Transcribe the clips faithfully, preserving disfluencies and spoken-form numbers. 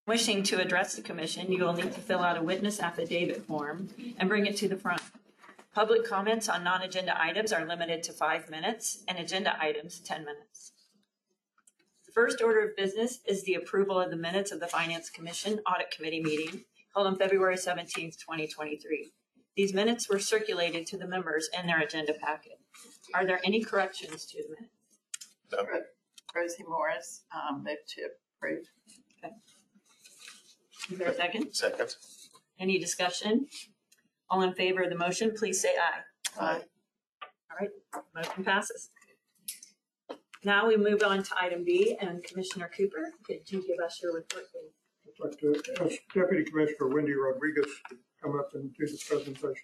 Wishing to address the commission, you will need to fill out a witness affidavit form and bring it to the front. Public comments on non-agenda items are limited to five minutes and agenda items ten minutes. The first order of business is the approval of the minutes of the Finance Commission Audit Committee meeting held on February seventeenth, twenty twenty-three. These minutes were circulated to the members in their agenda packet. Are there any corrections to the minutes? No. Rosie Morris, um, move to approve. Okay. Is there a second? Second. Any discussion? All in favor of the motion, please say aye. Aye. All right, motion passes. Now we move on to item B, and Commissioner Cooper, could you give us your report, please? I'd like to ask Deputy Commissioner Wendy Rodriguez to come up and do the presentation.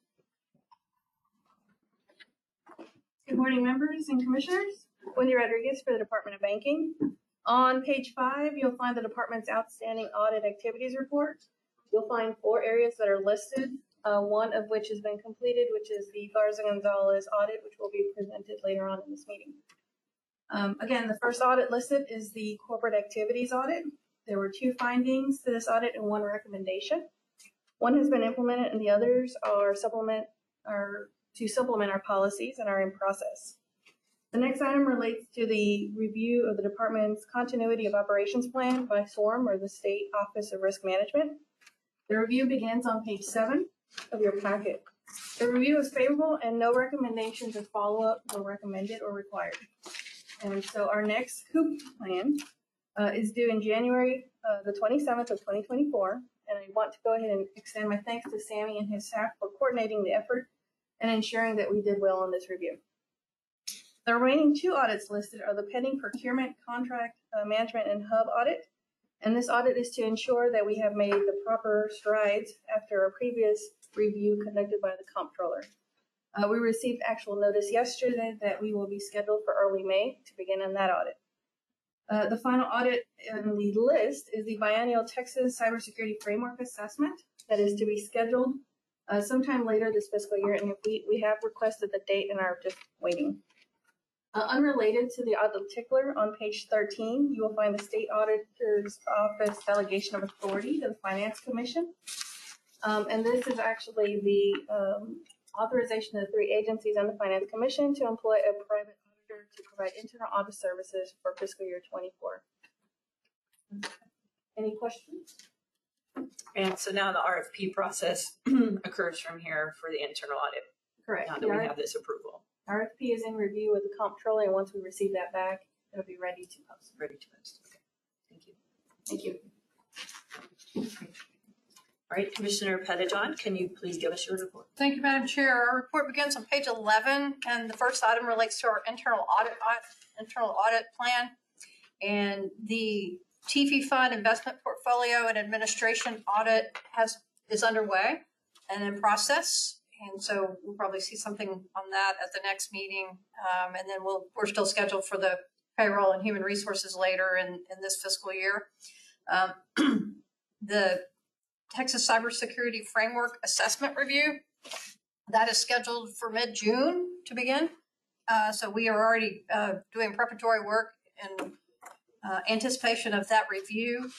Good morning, members and commissioners. Wendy Rodriguez for the Department of Banking. On page five, you'll find the department's outstanding audit activities report. You'll find four areas that are listed, uh, one of which has been completed, which is the Garza Gonzalez audit, which will be presented later on in this meeting. Um, again, the first audit listed is the corporate activities audit. There were two findings to this audit and one recommendation. One has been implemented and the others are supplement are to supplement our policies and are in process. The next item relates to the review of the department's continuity of operations plan by SORM, or the State Office of Risk Management. The review begins on page seven of your packet. The review is favorable and no recommendations of follow-up were recommended or required. And so our next C O O P plan uh, is due in January uh, the twenty-seventh of twenty twenty-four. And I want to go ahead and extend my thanks to Sammy and his staff for coordinating the effort and ensuring that we did well on this review. The remaining two audits listed are the pending procurement, contract uh, management, and hub audit. And this audit is to ensure that we have made the proper strides after a previous review conducted by the comptroller. Uh, we received actual notice yesterday that we will be scheduled for early May to begin on that audit. Uh, the final audit in the list is the biennial Texas Cybersecurity Framework Assessment that is to be scheduled uh, sometime later this fiscal year. And if we, we have requested the date and are just waiting. Uh, unrelated to the audit tickler, on page thirteen, you will find the State Auditor's Office delegation of authority to the Finance Commission. Um, and this is actually the um, authorization of the three agencies and the Finance Commission to employ a private auditor to provide internal audit services for fiscal year twenty-four. Any questions? And so now the R F P process occurs from here for the internal audit. Correct. Now that we have this approval. R F P is in review with the comptroller, and once we receive that back, it'll be ready to post. Ready to post. Okay. Thank you. Thank you. All right, Commissioner Pettijohn, can you please give us your report? Thank you, Madam Chair. Our report begins on page eleven, and the first item relates to our internal audit internal audit plan. And the T F I Fund investment portfolio and administration audit has is underway and in process. And so we'll probably see something on that at the next meeting. Um, and then we'll, we're still scheduled for the payroll and human resources later in, in this fiscal year. Um, the Texas Cybersecurity Framework Assessment Review, that is scheduled for mid-June to begin. Uh, so we are already uh, doing preparatory work in uh, anticipation of that review.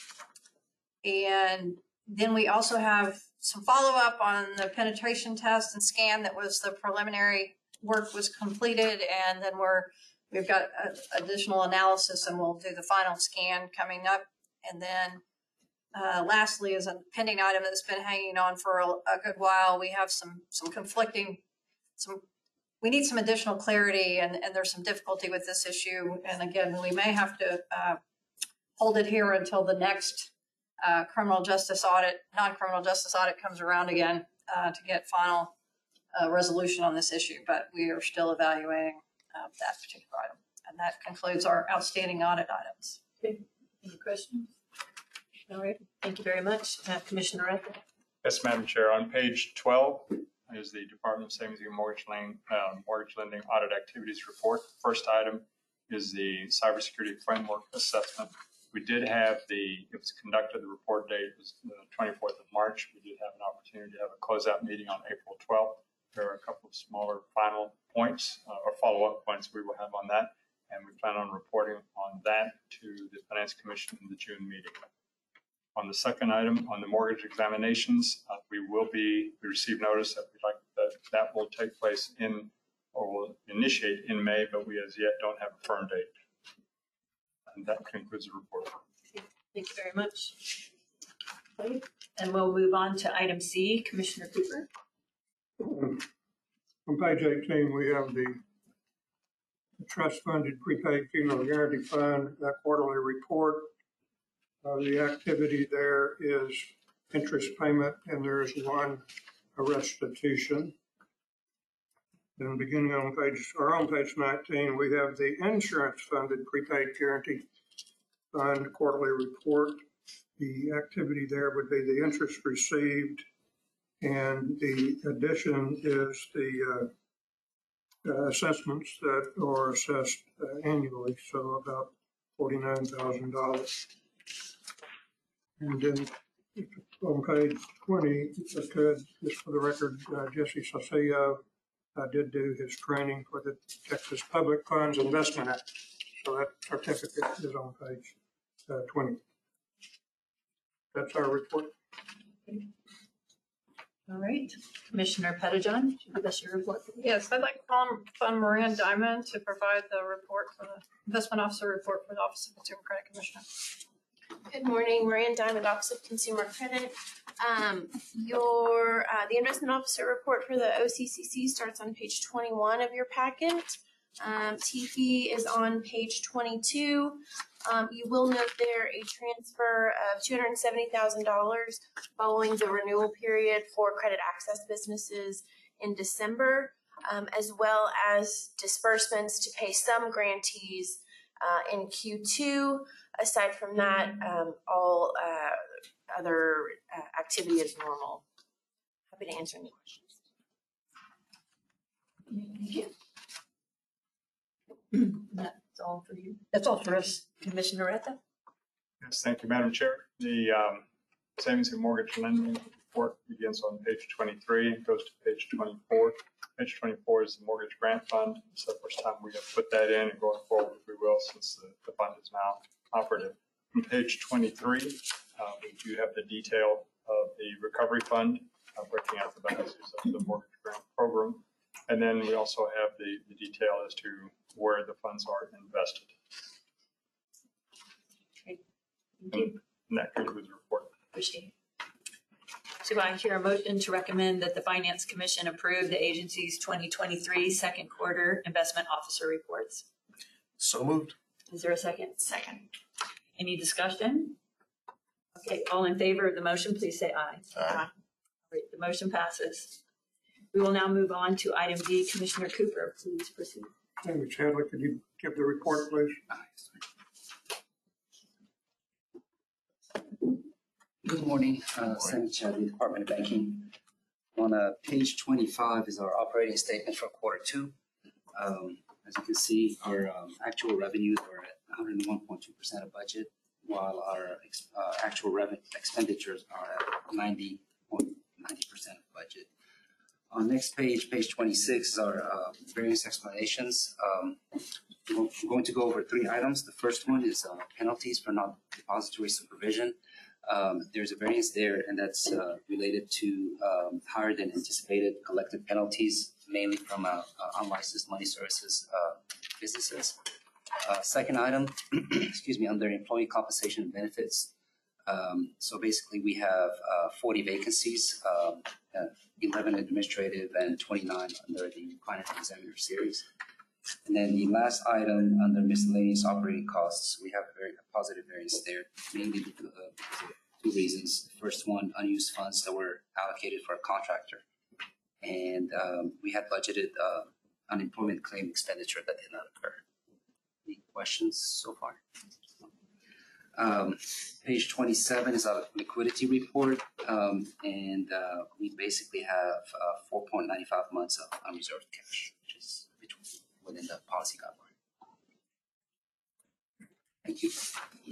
And then we also have some follow-up on the penetration test and scan that was the preliminary work was completed, and then we're we've got a, additional analysis, and we'll do the final scan coming up. And then uh, lastly, is a pending item that's been hanging on for a, a good while. We have some some conflicting some we need some additional clarity, and and there's some difficulty with this issue. And again, we may have to uh, hold it here until the next Uh, criminal justice audit, non-criminal justice audit comes around again uh, to get final uh, resolution on this issue, but we are still evaluating uh, that particular item. And that concludes our outstanding audit items. Okay. Any questions? All right. Thank you very much. Uh, Commissioner Rethel. Yes, Madam Chair. On page twelve is the Department of Savings and Mortgage, Lending, uh, Mortgage Lending Audit Activities Report. First item is the Cybersecurity Framework Assessment. We did have the, it was conducted, the report date was the twenty-fourth of March. We did have an opportunity to have a closeout meeting on April twelfth. There are a couple of smaller final points uh, or follow-up points we will have on that. And we plan on reporting on that to the Finance Commission in the June meeting. On the second item, on the mortgage examinations, uh, we will be, we received notice that we'd like, that that will take place in, or will initiate in May, but we as yet don't have a firm date. And that concludes the report. Thank you very much. Okay, and we'll move on to item C, Commissioner Cooper. On page eighteen, we have the trust-funded prepaid funeral guarantee fund, that quarterly report. Uh, the activity there is interest payment, and there is one restitution. Then beginning on page, or on page nineteen, we have the insurance-funded prepaid guarantee fund quarterly report. The activity there would be the interest received, and the addition is the uh, uh, assessments that are assessed uh, annually, so about forty-nine thousand dollars. And then on page twenty, if I could, just for the record, uh, Jesse Saucillo uh, did do his training for the Texas Public Funds Investment Act. So that certificate is on page uh, twenty. That's our report. All right, Commissioner Pettijohn, give us your report. Yes, I'd like to call upon Maria Diamond to provide the report for the investment officer report for the Office of Consumer Credit Commissioner. Good morning, Marian Diamond, Office of Consumer Credit. Um, your, uh, the investment officer report for the O C C C starts on page twenty-one of your packet. Um, T F I is on page twenty-two. Um, you will note there a transfer of two hundred seventy thousand dollars following the renewal period for credit access businesses in December, um, as well as disbursements to pay some grantees uh, in Q two. Aside from that, um, all uh, other uh, activity is normal. Happy to answer any questions. Thank you. That's all for you. That's all for us. Commissioner Retta? Yes, thank you, Madam Chair. The um, savings and mortgage lending report begins on page twenty-three and goes to page twenty-four. Page twenty-four is the mortgage grant fund. It's the first time we have put that in, and going forward we will, since the, the fund is now operative. On page twenty-three, uh, we do have the detail of the recovery fund, uh, breaking out the balances of the mortgage grant program. And then we also have the, the detail as to where the funds are invested. Thank you. And that concludes the report. Appreciate it. So I hear a motion to recommend that the Finance Commission approve the agency's twenty twenty-three second quarter investment officer reports. So moved. Is there a second? Second. Any discussion? Okay, all in favor of the motion, please say aye. Aye. All right, the motion passes. We will now move on to item D. Commissioner Cooper, please proceed. Amy Chadwick, could you give the report, please? Good morning, uh, Sammy Chadley, Department of Banking. On uh, page twenty-five is our operating statement for quarter two. Um, as you can see, our um, actual revenues are at one hundred one point two percent of budget, while our ex uh, actual revenue expenditures are at ninety point nine zero percent of budget. On next page, page twenty-six, is our uh, variance explanations. Um, we're going to go over three items. The first one is uh, penalties for non-depository supervision. Um, there's a variance there, and that's uh, related to um, higher than anticipated collected penalties, mainly from uh, uh, unlicensed money services uh, businesses. Uh, second item, excuse me, under employee compensation and benefits. Um, so basically, we have uh, forty vacancies, um, uh, eleven administrative and twenty-nine under the client examiner series. And then the last item under miscellaneous operating costs, we have a very a positive variance there, mainly because of two reasons. The first one, unused funds that were allocated for a contractor. And um, we had budgeted uh, unemployment claim expenditure that did not occur. Any questions so far? Um, page twenty-seven is our liquidity report, um, and uh, we basically have uh, four point nine five months of unreserved cash, which is within the policy guideline. Thank you.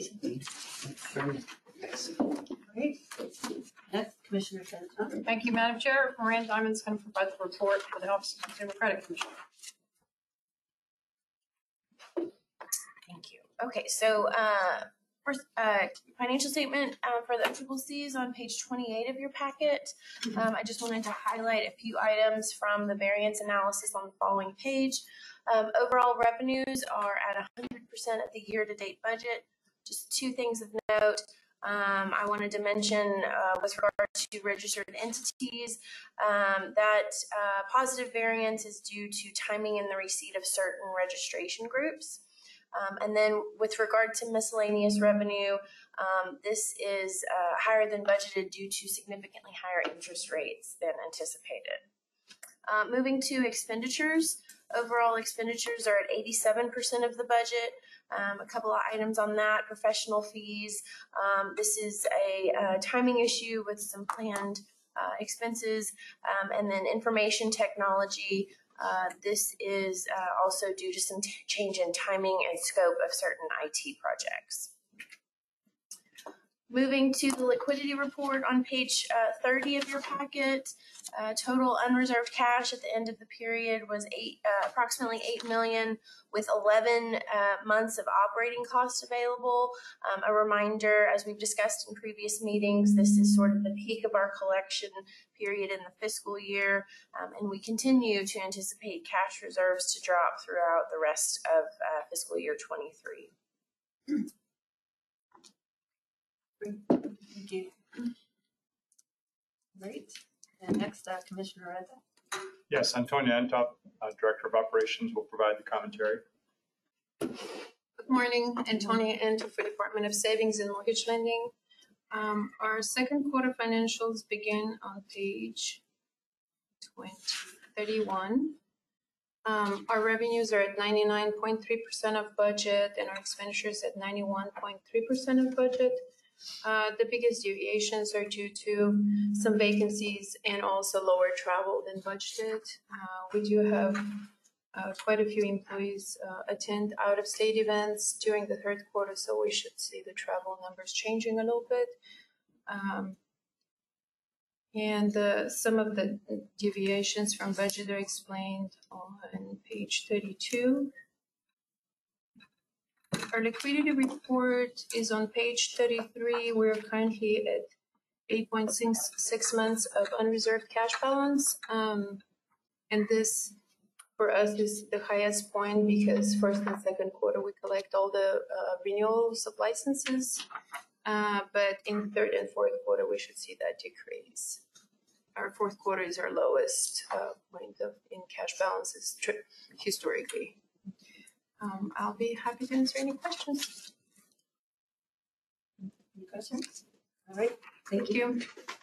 Yes. Great. Next, Commissioner Pettijohn. Thank you, Madam Chair. Miranda Diamond's going to provide the report for the Office of Consumer Credit Commission. Thank you. Okay, so uh, First, uh, financial statement uh, for the O C C is on page twenty-eight of your packet. Um, I just wanted to highlight a few items from the variance analysis on the following page. Um, overall revenues are at one hundred percent of the year-to-date budget. Just two things of note. Um, I wanted to mention uh, with regard to registered entities, um, that uh, positive variance is due to timing in the receipt of certain registration groups. Um, and then with regard to miscellaneous revenue, um, this is uh, higher than budgeted due to significantly higher interest rates than anticipated. Uh, moving to expenditures, overall expenditures are at eighty-seven percent of the budget. Um, a couple of items on that, professional fees. Um, this is a uh, timing issue with some planned uh, expenses, um, and then information technology. Uh, this is uh, also due to some t- change in timing and scope of certain I T projects. Moving to the liquidity report on page uh, thirty of your packet, uh, total unreserved cash at the end of the period was eight, uh, approximately eight million, with eleven uh, months of operating costs available. Um, a reminder, as we've discussed in previous meetings, this is sort of the peak of our collection period in the fiscal year, um, and we continue to anticipate cash reserves to drop throughout the rest of uh, fiscal year twenty-three. Thank you. Great. And next, uh, Commissioner Reza. Yes, Antonia Antop, uh, Director of Operations, will provide the commentary. Good morning, Antonia Antop for Department of Savings and Mortgage Lending. Um, our second quarter financials begin on page twenty thirty-one. Um, our revenues are at ninety-nine point three percent of budget and our expenditures at ninety-one point three percent of budget. Uh, the biggest deviations are due to some vacancies and also lower travel than budgeted. Uh, we do have uh, quite a few employees uh, attend out-of-state events during the third quarter, so we should see the travel numbers changing a little bit. Um, and uh, some of the deviations from budget are explained on page thirty-two. Our liquidity report is on page thirty-three. We're currently at eight point six months of unreserved cash balance. Um, and this, for us, is the highest point because first and second quarter, we collect all the uh, renewals of licenses. Uh, but in third and fourth quarter, we should see that decrease. Our fourth quarter is our lowest uh, point of in cash balances tri- historically. Um, I'll be happy to answer any questions. Any questions? All right. Thank Thank you.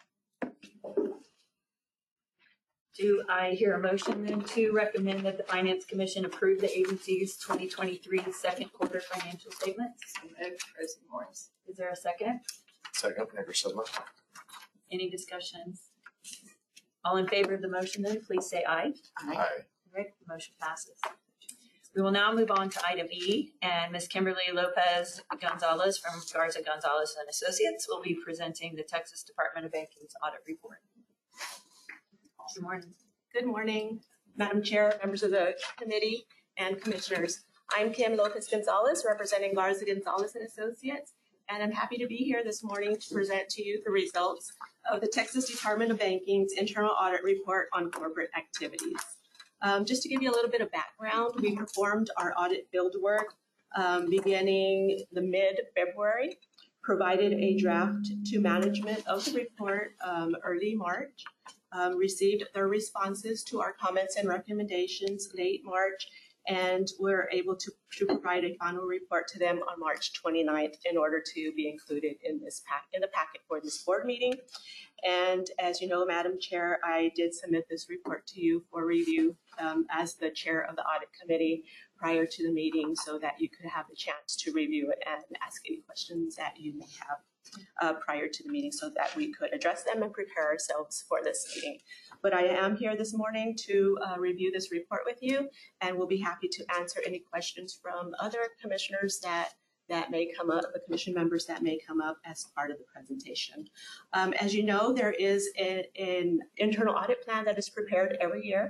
Do I hear a motion then to recommend that the Finance Commission approve the agency's twenty twenty-three second quarter financial statements? So moved, Rosie Morris. Is there a second? Second, Anderson. Any discussions? All in favor of the motion then, please say aye. Aye. All right, the motion passes. We will now move on to item E, and Miz Kimberly Lopez Gonzalez from Garza Gonzalez and Associates will be presenting the Texas Department of Banking's audit report. Good morning. Good morning, Madam Chair, members of the committee, and commissioners. I'm Kim Lopez Gonzalez, representing Garza Gonzalez and Associates, and I'm happy to be here this morning to present to you the results of the Texas Department of Banking's internal audit report on corporate activities. Um, just to give you a little bit of background, we performed our audit field work um, beginning the mid-February, provided a draft to management of the report um, early March, um, received their responses to our comments and recommendations late March, and we're able to, to provide a final report to them on March twenty-ninth in order to be included in this pack in the packet for this board meeting. And as you know, Madam Chair, I did submit this report to you for review um, as the chair of the audit committee prior to the meeting so that you could have the chance to review it and ask any questions that you may have uh, prior to the meeting so that we could address them and prepare ourselves for this meeting. But I am here this morning to uh, review this report with you, and we'll be happy to answer any questions from other commissioners that that may come up, the commission members that may come up as part of the presentation. Um, as you know, there is a, an internal audit plan that is prepared every year.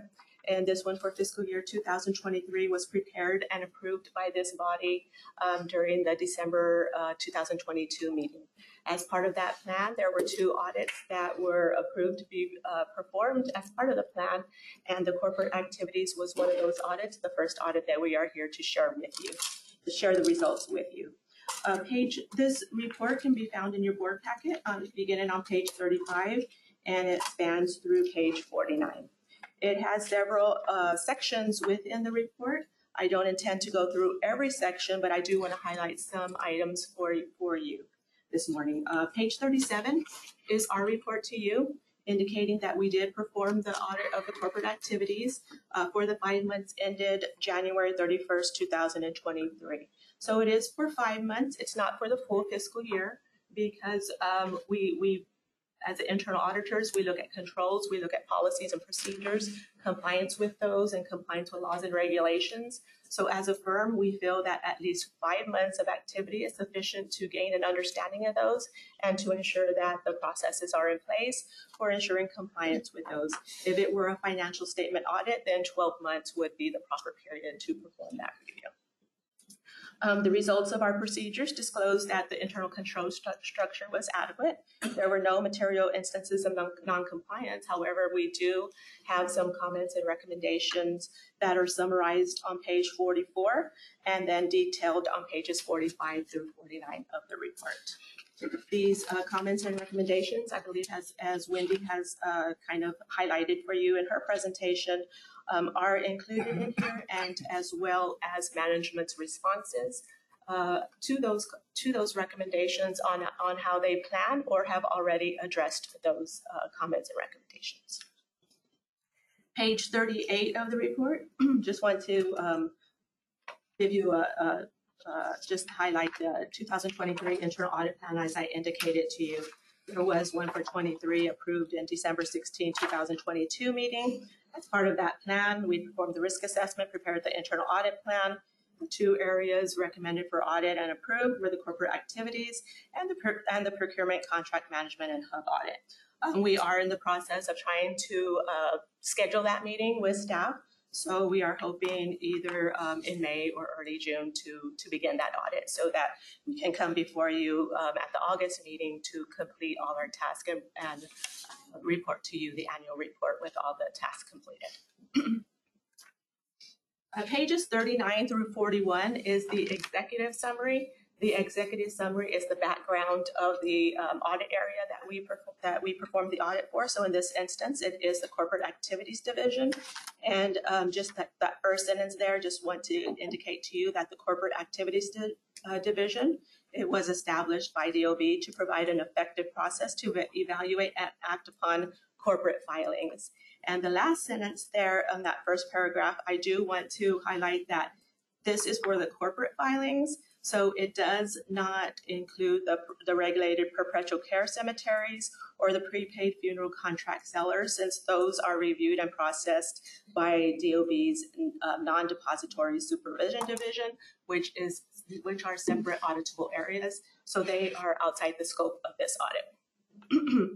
And this one for fiscal year two thousand twenty-three was prepared and approved by this body um, during the December uh, two thousand twenty-two meeting. As part of that plan, there were two audits that were approved to be uh, performed as part of the plan, and the corporate activities was one of those audits, the first audit that we are here to share with you, to share the results with you. Uh, page, this report can be found in your board packet, um, beginning on page thirty-five, and it spans through page forty-nine. It has several uh, sections within the report. I don't intend to go through every section, but I do want to highlight some items for, for you this morning. Uh, page thirty-seven is our report to you, indicating that we did perform the audit of the corporate activities uh, for the five months ended January thirty-first, two thousand twenty-three. So it is for five months. It's not for the full fiscal year because um, we, we, as internal auditors, we look at controls, we look at policies and procedures, compliance with those, and compliance with laws and regulations. So as a firm, we feel that at least five months of activity is sufficient to gain an understanding of those and to ensure that the processes are in place for ensuring compliance with those. If it were a financial statement audit, then twelve months would be the proper period to perform that review. Um, the results of our procedures disclosed that the internal control stu structure was adequate. There were no material instances of non-compliance. However, we do have some comments and recommendations that are summarized on page forty-four and then detailed on pages forty-five through forty-nine of the report. These uh, comments and recommendations, I believe, as, as Wendy has uh, kind of highlighted for you in her presentation, Um, are included in here, and as well as management's responses uh, to those to those recommendations on on how they plan or have already addressed those uh, comments and recommendations. Page thirty-eight of the report. Just want to um, give you a, a, a just highlight the two thousand twenty-three internal audit plan as I indicated to you. There was one for twenty-three approved in December sixteenth, two thousand twenty-two meeting. As part of that plan, we performed the risk assessment, prepared the internal audit plan. The two areas recommended for audit and approved were the corporate activities and the, and the procurement, contract management, and hub audit. Um, we are in the process of trying to uh, schedule that meeting with staff. So we are hoping either um, in May or early June to, to begin that audit so that we can come before you um, at the August meeting to complete all our tasks and, and uh, report to you the annual report with all the tasks completed. uh, pages thirty-nine through forty-one is the executive summary. The executive summary is the background of the um, audit area that we, perform, that we performed the audit for. So in this instance, it is the corporate activities division. And um, just that, that first sentence there, just want to indicate to you that the corporate activities di uh, division, it was established by D O B to provide an effective process to evaluate and act upon corporate filings. And the last sentence there on that first paragraph, I do want to highlight that this is for the corporate filings. So it does not include the, the regulated perpetual care cemeteries or the prepaid funeral contract sellers, since those are reviewed and processed by D O B's uh, non-depository supervision division, which is which are separate auditable areas. So they are outside the scope of this audit.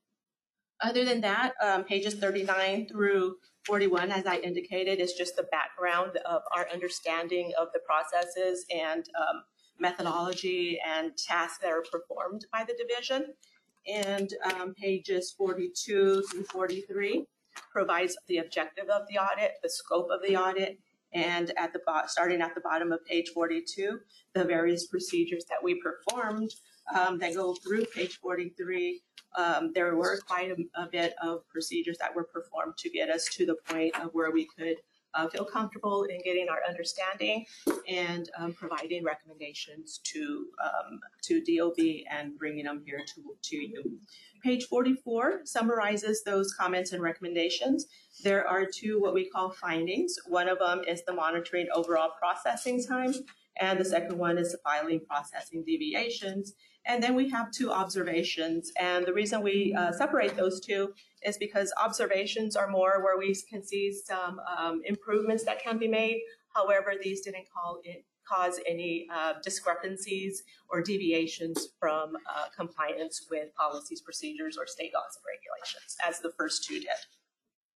Other than that, um, pages thirty-nine through forty-one, as I indicated, is just the background of our understanding of the processes and um, methodology and tasks that are performed by the division. And um, pages forty-two through forty-three provides the objective of the audit, the scope of the audit, and at the starting at the bottom of page forty-two, the various procedures that we performed um, that go through page forty-three. Um, there were quite a, a bit of procedures that were performed to get us to the point of where we could uh, feel comfortable in getting our understanding and um, providing recommendations to um, to D O B and bringing them here to, to you. Page forty-four summarizes those comments and recommendations. There are two what we call findings. One of them is the monitoring overall processing time, and the second one is the filing processing deviations. And then we have two observations. And the reason we uh, separate those two is because observations are more where we can see some um, improvements that can be made. However, these didn't call it, cause any uh, discrepancies or deviations from uh, compliance with policies, procedures, or state laws and regulations, as the first two did.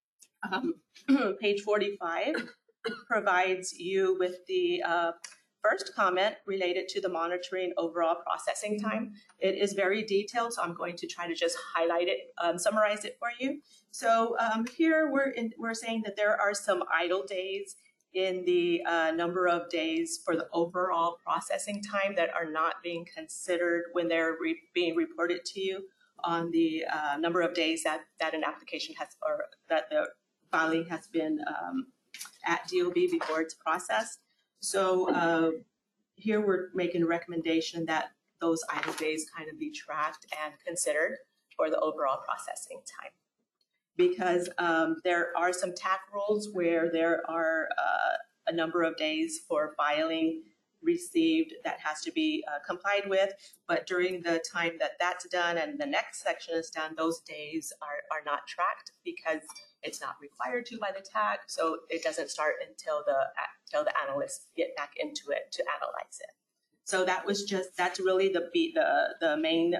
Um, page forty-five provides you with the uh, first comment related to the monitoring overall processing time. It is very detailed, so I'm going to try to just highlight it, um, summarize it for you. So um, here we're in, we're saying that there are some idle days in the uh, number of days for the overall processing time that are not being considered when they're re- being reported to you on the uh, number of days that, that an application has, or that the filing has been um, at D O B before it's processed. So uh, here we're making a recommendation that those idle days kind of be tracked and considered for the overall processing time. Because um, there are some T A C rules where there are uh, a number of days for filing received that has to be uh, complied with, but during the time that that's done and the next section is done, those days are, are not tracked because it's not required to by the T A C, so it doesn't start until the until the analysts get back into it to analyze it. So that was just, that's really the the the main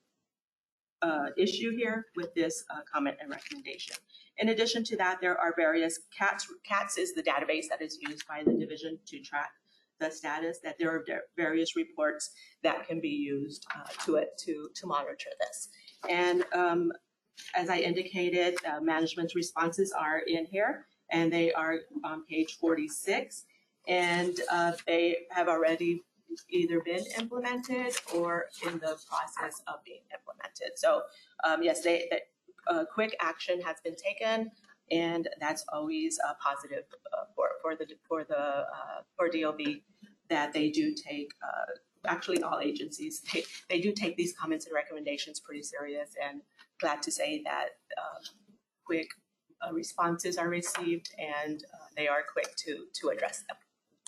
uh, issue here with this uh, comment and recommendation. In addition to that, there are various CATS. CATS is the database that is used by the division to track the status, that there are various reports that can be used uh, to it to, to monitor this. And um, as I indicated, uh, management's responses are in here, and they are on page forty-six, and uh, they have already either been implemented or in the process of being implemented. So um, yes, they, they, uh, quick action has been taken, and that's always a positive uh, for, for the for the uh, for D O B that they do take. Uh, actually, all agencies they, they do take these comments and recommendations pretty serious, and glad to say that uh, quick uh, responses are received, and uh, they are quick to to address them.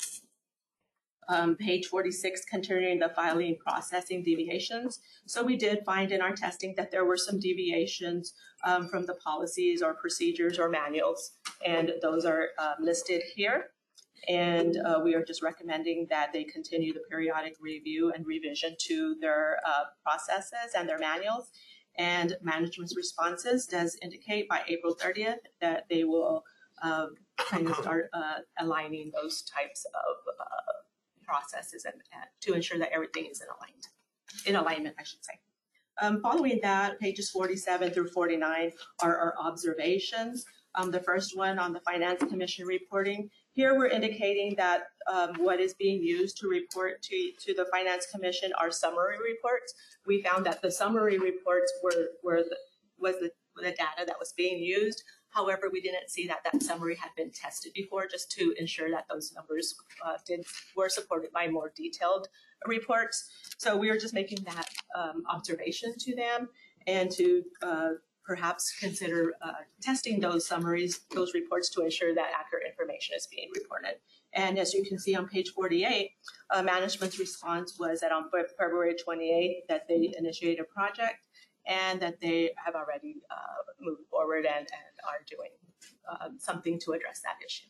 Um, page forty-six, concerning the filing processing deviations. So we did find in our testing that there were some deviations um, from the policies or procedures or manuals, and those are um, listed here. And uh, we are just recommending that they continue the periodic review and revision to their uh, processes and their manuals. And management's responses does indicate by April thirtieth that they will uh, kind of start uh, aligning those types of uh, processes and, and to ensure that everything is in aligned, in alignment, I should say. Um, following that, pages forty-seven through forty-nine are our observations. Um, the first one on the Finance Commission reporting. Here we're indicating that um, what is being used to report to, to the Finance Commission are summary reports. We found that the summary reports were, were the, was the, the data that was being used. However, we didn't see that that summary had been tested before, just to ensure that those numbers uh, did were supported by more detailed reports. So we are just making that um, observation to them, and to uh, perhaps consider uh, testing those summaries, those reports, to ensure that accurate information is being reported. And as you can see on page forty-eight, uh, management's response was that on February twenty-eighth that they initiated a project, and that they have already uh, moved forward and, and are doing uh, something to address that issue.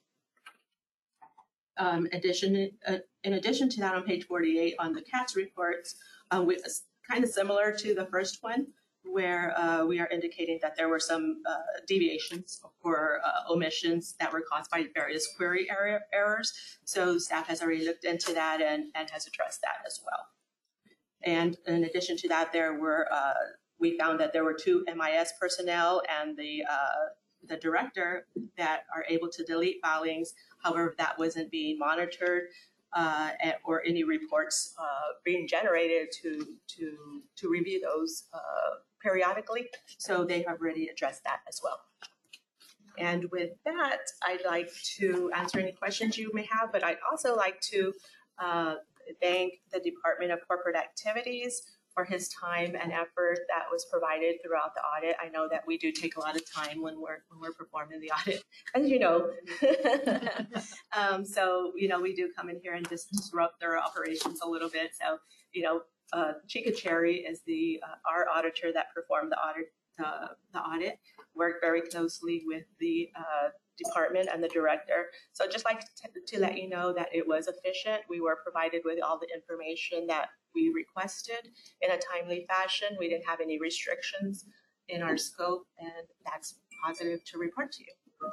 Um, addition, uh, in addition to that, on page forty-eight on the CATS reports, uh, we, kind of similar to the first one, where uh, we are indicating that there were some uh, deviations or uh, omissions that were caused by various query error, errors. So staff has already looked into that and, and has addressed that as well. And in addition to that, there were uh, we found that there were two M I S personnel and the uh, the director that are able to delete filings. However, that wasn't being monitored uh, or any reports uh, being generated to to to review those uh, periodically. So they have already addressed that as well. And with that, I'd like to answer any questions you may have, but I'd also like to uh, thank the Department of Corporate Activities for his time and effort that was provided throughout the audit. I know that we do take a lot of time when we're when we're performing the audit, as you know. um, so you know we do come in here and just disrupt their operations a little bit. So you know, uh, Chica Cherry is the uh, our auditor that performed the audit. Uh, the audit worked very closely with the uh, department and the director. So I'd just like to, to let you know that it was efficient. We were provided with all the information that we requested in a timely fashion. We didn't have any restrictions in our scope, and that's positive to report to you. business.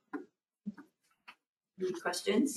Any questions?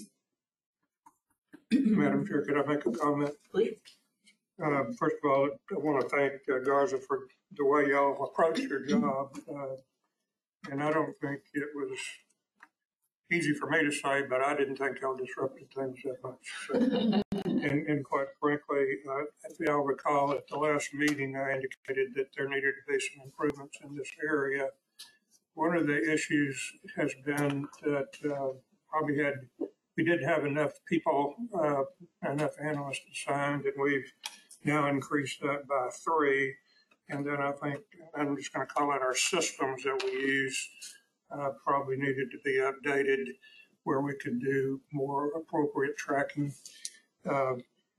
Madam Chair, could I make a comment? Please. Uh, First of all, I want to thank uh, Garza for the way y'all approached your job. Uh, And I don't think it was easy for me to say, but I didn't think y'all disrupted things that much. So, and, and quite frankly, uh, if y'all recall at the last meeting, I indicated that there needed to be some improvements in this area. One of the issues has been that uh, probably had, we didn't have enough people, uh, enough analysts assigned, and we've now increased that by three. And then I think, I'm just going to call it our systems that we use, uh, probably needed to be updated where we could do more appropriate tracking. Uh,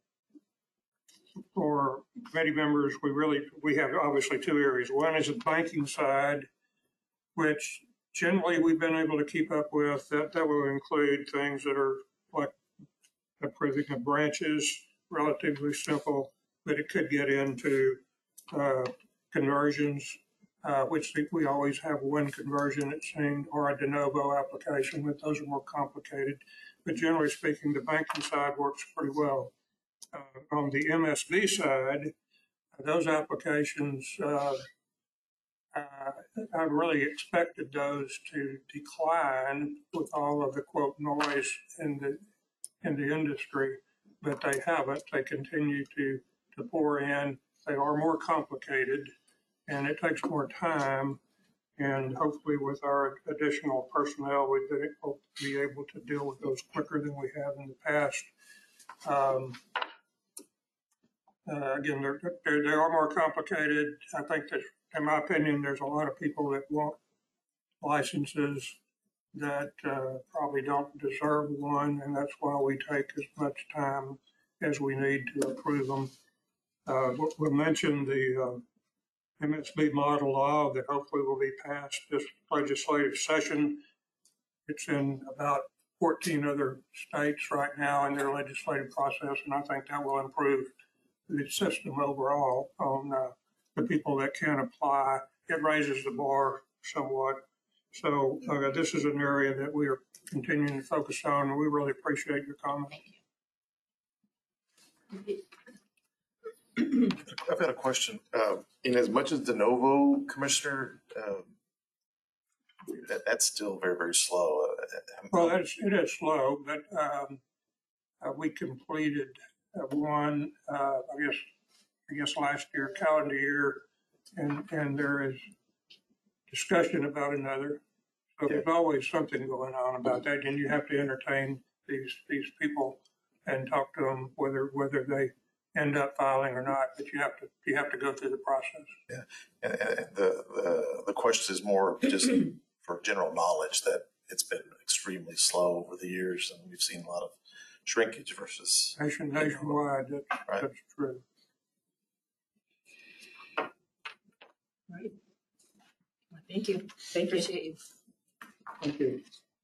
for committee members, we really, we have obviously two areas. One is the banking side, which generally we've been able to keep up with. That, that will include things that are like approving of branches, relatively simple, but it could get into uh, conversions, uh, which we always have one conversion, it seemed, or a de novo application, but those are more complicated. But generally speaking, the banking side works pretty well. Uh, on the M S B side, those applications, uh, uh, I really expected those to decline with all of the quote noise in the in the industry, but they haven't. They continue to to pour in. They are more complicated, and it takes more time. And hopefully, with our additional personnel, we will be able to deal with those quicker than we have in the past. Um, uh, again, they're, they're, they are more complicated. I think that, in my opinion, there's a lot of people that want licenses that uh, probably don't deserve one, and that's why we take as much time as we need to approve them. Uh, we'll mention the uh, M S B model law that hopefully will be passed this legislative session. It's in about fourteen other states right now in their legislative process, and I think that will improve the system overall on uh, the people that can apply. It raises the bar somewhat. So uh, this is an area that we are continuing to focus on, and we really appreciate your comments. I've got a question. Uh, in as much as de novo, Commissioner, uh, that, that's still very, very slow. Uh, Well, it's, it is slow, but um, uh, we completed uh, one, uh, I guess, I guess last year, calendar year, and, and there is discussion about another. So there's always something going on about that, and you have to entertain these these people and talk to them whether whether they end up filing or not. But you have to you have to go through the process. Yeah, and, and the, the the question is more just for general knowledge that it's been extremely slow over the years, and we've seen a lot of shrinkage versus Nation nationwide. That's, right. that's true. Right. Well, thank you. Thank Appreciate you. Thank you.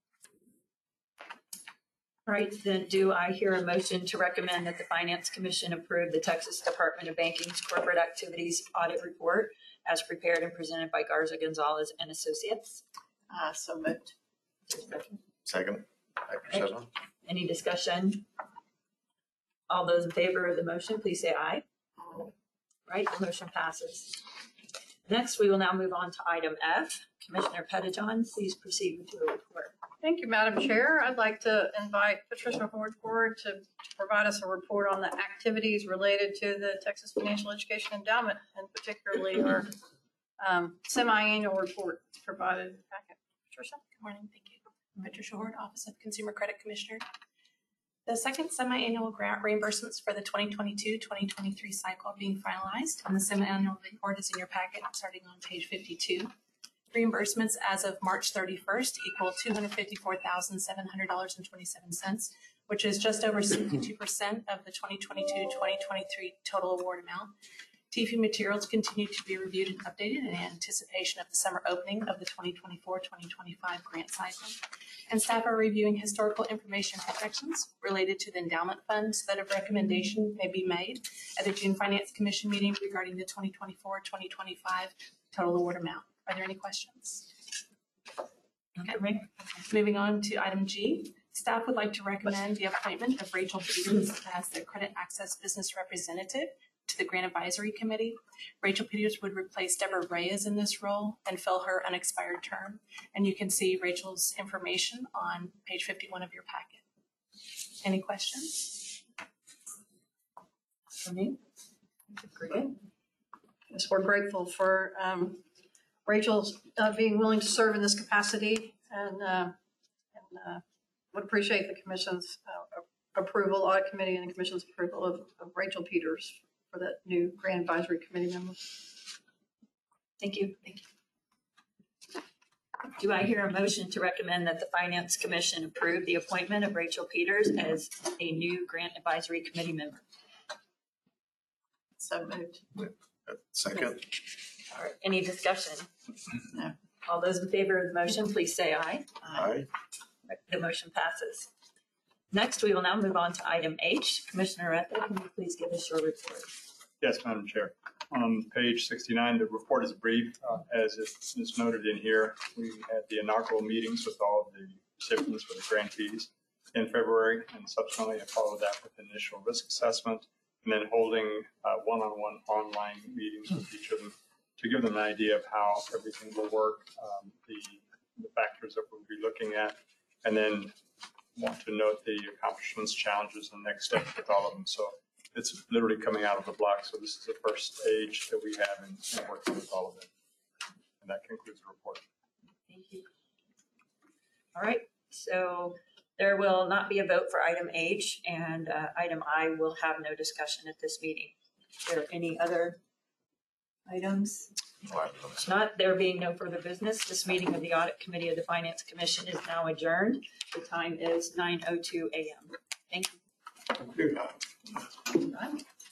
All right, then do I hear a motion to recommend that the Finance Commission approve the Texas Department of Banking's Corporate Activities Audit Report as prepared and presented by Garza Gonzalez and Associates? Uh, so moved. second. Okay. Any discussion? All those in favor of the motion, please say aye. Right, the motion passes. Next, we will now move on to item F. Commissioner Pettijohn, please proceed with your report. Thank you, Madam Chair. I'd like to invite Patricia Ford forward to provide us a report on the activities related to the Texas Financial Education Endowment, and particularly our um, semi-annual report provided in the packet. Patricia? Good morning, thank you. Patricia Hort, Office of Consumer Credit Commissioner. The second semi-annual grant reimbursements for the twenty twenty-two twenty twenty-three cycle are being finalized, and the semi-annual report is in your packet starting on page fifty-two. Reimbursements as of March thirty-first equal two hundred fifty-four thousand seven hundred dollars and twenty-seven cents, which is just over sixty-two percent of the twenty twenty-two twenty twenty-three total award amount. T I F I materials continue to be reviewed and updated in anticipation of the summer opening of the twenty twenty-four twenty twenty-five grant cycle. And staff are reviewing historical information protections related to the endowment fund so that a recommendation may be made at the June Finance Commission meeting regarding the twenty twenty-four twenty twenty-five total award amount. Are there any questions? Okay, right. Moving on to item G, staff would like to recommend the appointment of Rachel Peters as the Credit Access Business Representative to the Grant Advisory Committee. Rachel Peters would replace Deborah Reyes in this role and fill her unexpired term. And you can see Rachel's information on page fifty-one of your packet. Any questions? For me? Good. Yes, we're grateful for um, Rachel's uh, being willing to serve in this capacity, and, uh, and uh, would appreciate the commission's uh, approval, audit committee and the commission's approval of, of Rachel Peters for that new Grant Advisory Committee member. Thank you. Thank you. Do I hear a motion to recommend that the Finance Commission approve the appointment of Rachel Peters as a new Grant Advisory Committee member? So moved. Second. All right, any discussion? No. All those in favor of the motion, please say aye. Aye. The motion passes. Next, we will now move on to item H. Commissioner Rethel, can you please give us your report? Yes, Madam Chair. On page sixty-nine, the report is brief. Uh, As it is noted in here, we had the inaugural meetings with all of the recipients for the grantees in February, and subsequently I followed that with initial risk assessment, and then holding uh, one-on-one online meetings with each of them to give them an idea of how everything will work, um, the, the factors that we'll be looking at, and then want to note the accomplishments, challenges, and next steps with all of them. So it's literally coming out of the block. So this is the first stage that we have in, in working with all of them. And that concludes the report. Thank you. All right, so there will not be a vote for item H, and uh, item I will have no discussion at this meeting. Are there any other items? If not, there being no further business, this meeting of the Audit Committee of the Finance Commission is now adjourned. The time is nine oh two a m Thank you. Thank you.